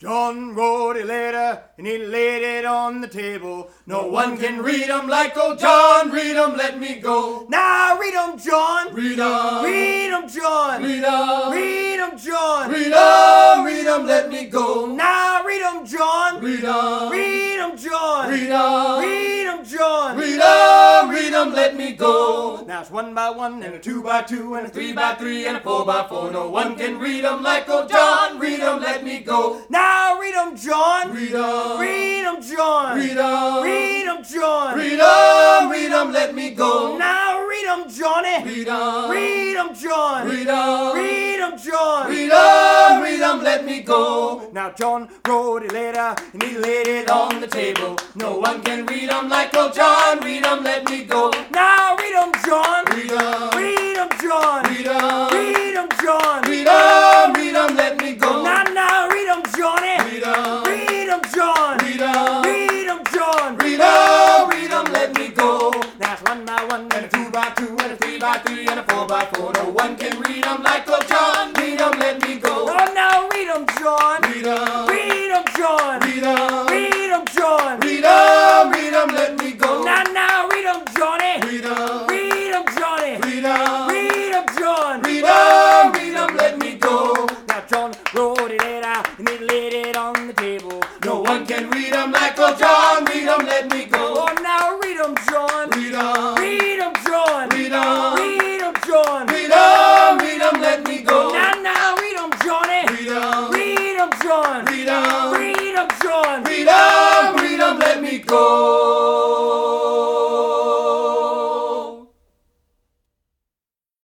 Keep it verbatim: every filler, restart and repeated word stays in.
John wrote a letter and he laid it on the table. No one can read 'em like old John. Read 'em, let me go. Now read 'em, John. Read 'em. Read 'em, John. Read 'em. Read 'em, John. Read 'em. Read 'em, let me go. Now read 'em, John. Read 'em. Read 'em, John. Read 'em. Read 'em, John. Read 'em. Read 'em, let me go. Now it's one by one and a two by two and a three by three and a four by four. No one can read 'em like old John. Read 'em, let me go. Now read 'em, John. Read 'em. Read 'em, John. Read 'em. Read 'em, John. Read 'em. Read 'em, let me go. Now read 'em, Johnny. Read 'em. Read 'em, John. Read 'em. Read 'em, John. Read 'em. Read 'em, let me go. Now John wrote a letter and he laid it on the table. No one can read 'em like old John. Read 'em, let me go. Now read 'em, John. Read 'em. Read 'em, John. Read 'em. Read 'em, John. Read 'em. Read 'em, let me go.